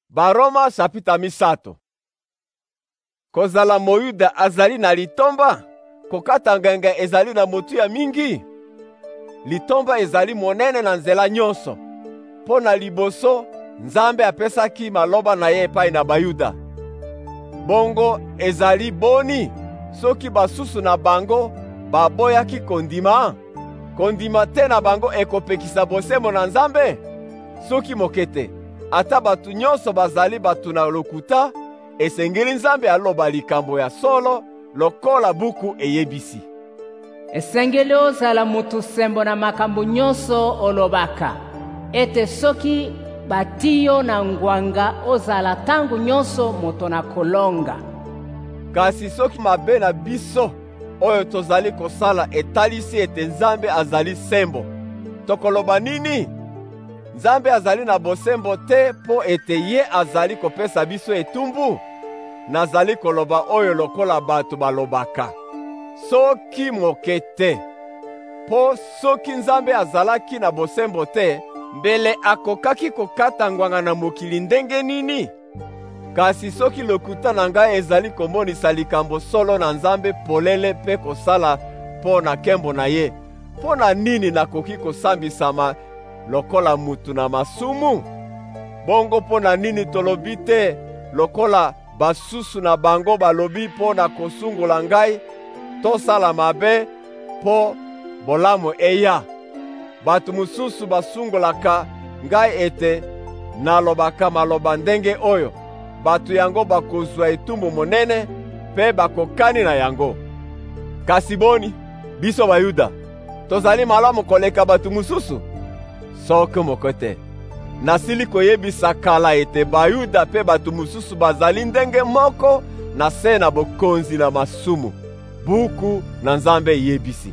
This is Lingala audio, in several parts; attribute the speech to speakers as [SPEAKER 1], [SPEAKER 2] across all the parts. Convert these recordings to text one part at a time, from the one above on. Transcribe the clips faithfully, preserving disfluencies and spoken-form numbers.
[SPEAKER 1] Baroma chapita misato. Kozala moyuda azali na litomba, kokata ngenga ezali na motu ya mingi. Litomba ezali monene na nzela nyonso. Po na liboso, Nzambe apesaki maloba na ye epai na Bayuda. Bongo ezali boni, soki basusu na bango baboyaki kondima? Kondima te na bango ekopekisa bosembo na Nzambe? Soki mokete, ata batu nyonso bazali batu na lokuta, esengeli Nzambe aloba likambo ya solo, lokola buku eyebisi.
[SPEAKER 2] Esengeli ozala mutu sembo na makambo nyonso olobaka, ete soki batiyo na ngwanga ozala tangu nyonso moto na kolonga.
[SPEAKER 1] Kasi soki mabe na biso oyo tozali kosala etalisi ete Nzambe azali sembo, tokoloba nini? Nzambe azali na bosembo te po ete ye azali kopesa biso etumbu? Nazali koloba oyo lokola bato balobaka. Soki moke te. Po soki Nzambe azalaki na bosembo te, mbele akokaki kokata ngwanga na mokili ndenge nini? Kasi soki lokuta na ngai ezali komonisa likambo solo na Nzambe polele pe kosala po na kembo na ye, po na nini nakoki kosambisama lokola mutu na masumu? Bongo po na nini tolobi te lokola basusu na bango balobi po na kosungola ngai, tosala mabe po bolamu eya. Batu mususu basungolaka ngai ete nalobaka maloba ndenge oyo, batu yango bakozwa etumbu monene pe bakokani na yango. Kasi boni, biso Bayuda, tozali malamu koleka batu mususu? Soki moko te. Nasili koyebisa kala ete Bayuda pe batu mususu bazali ndenge moko na se na bokonzi na masumu. Buku na Nzambe yebisi.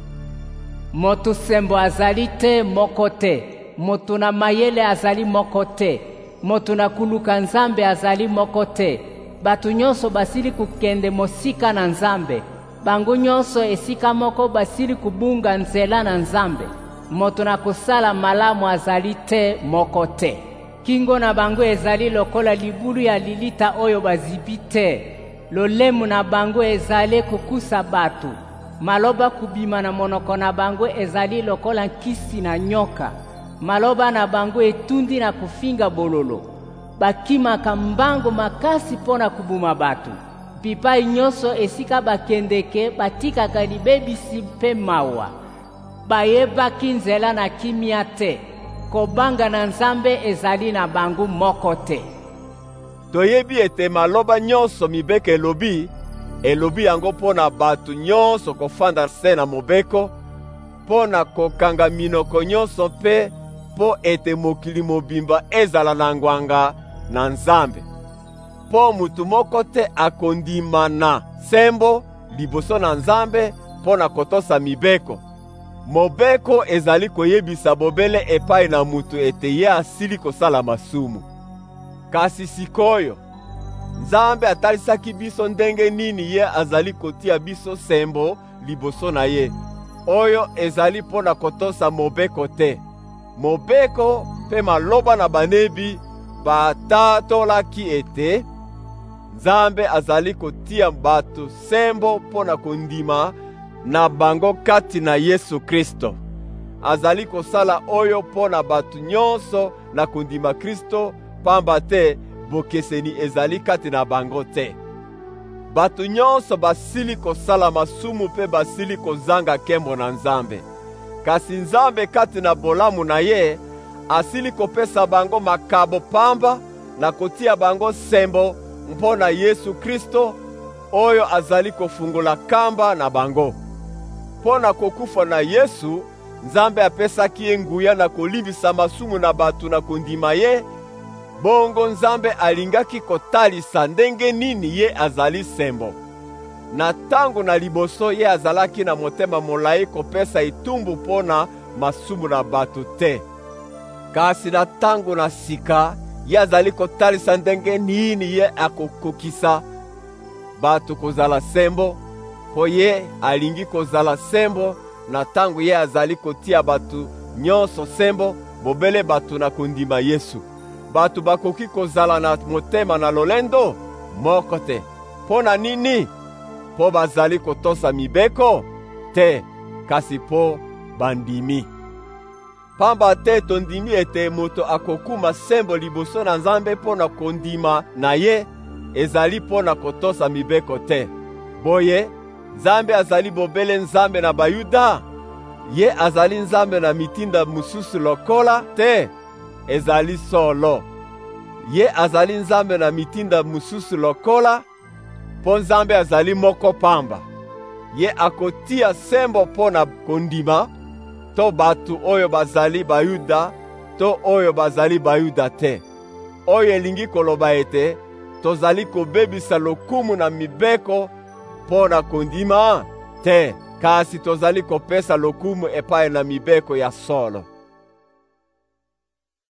[SPEAKER 2] Motu sembo azali te moko te, motu na mayele azali moko te, motu na kuluka Nzambe azali moko te. Batu nyonso basili kukende mosika na Nzambe, bango nyonso esika moko basili kubunga nzela na Nzambe. Moto na kosala malamu azali te moko te. Kingo na bango ezali lokola libulu ya lilita oyo bazibi te. Lolemu na bango ezali kukusa batu. Maloba kubima na monoko na bango ezali lokola nkisi na nyoka. Maloba na bango etundi na kufinga bololo. Bakima kambango makasi pona kubuma batu. Pipai nyonso esika bakendeke batika kalibebisi pe mawa. Bayebaki nzela na kimia te, kobanga na Nzambe ezali na bangu moko te.
[SPEAKER 1] Toyebi ete maloba nyonso mibeke elobi, elobi yango pona batu nyonso kofanda se na mobeko, pona kokanga minoko nyonso pe po ete mokili mobimba ezala na ngwanga na Nzambe. Po mutu moko te akondima na sembo liboso na Nzambe pona kotosa mibeko. Mobeko ezali koyebisa bobele epai na mutu ete ye asili kosala masumu. Kasi sikoyo, Nzambe atalisaki biso ndenge nini ye azali kotia biso sembo liboso na ye, oyo ezali pona kotosa mobeko te. Mobeko pe maloba na banebi batatolaki ete Nzambe azali kotia batu sembo pona kondima na bango kati na Yesu Kristo. Azali kosala oyo pona batu nyonso na kondima Kristo, pamba te bokeseni ezali kati na bango te. Batu nyonso basili kosala masumu pe basili kozanga kembo na Nzambe. Kasi Nzambe kati na bolamu na ye, asili kopesa bango makabo pamba na kotia bango sembo mpona Yesu Kristo, oyo azali kofungula kamba na bango. Pona kokufa na Yesu, Nzambe apesaki ye nguya na kolimbisa masumu na batu na kondima ye. Bongo Nzambe alingaki kotalisa ndenge nini ye azali sembo. Na tangu na liboso ye azalaki na motema molai kopesa itumbu pona masumu na batu te. Kasi na tangu na sika ye azali kotalisa ndenge nini ye akokokisa batu kozala sembo, po ye alingi kozala sembo na tangu ye azali kotia batu nyonso sembo, bobele batu na kondima Yesu. bato bakoki kozala na motema na lolendo? Moko te. Mpo na nini? Mpo bazali kotosa mibeko? Te, kasi mpo bandimi. Pamba te tondimi ete moto akokuma sembo liboso na Nzambe mpo na kondima na ye, ezali mpo na kotosa mibeko te. Boye, Nzambe azali bobele Nzambe na Bayuda? Ye azali Nzambe na mitinda mususu lokola te? Ezali solo. Ye azali Nzambe na mitinda mususu lokola, mpo Nzambe azali moko pamba. Ye akotia sembo mpo na kondima, to batu oyo bazali Bayuda, to oyo bazali Bayuda te. Oyo elingi koloba ete tozali kobebisa lokumu na mibeko mpo na kondima? Te, kasi tozali kopesa lokumu epai na mibeko ya solo.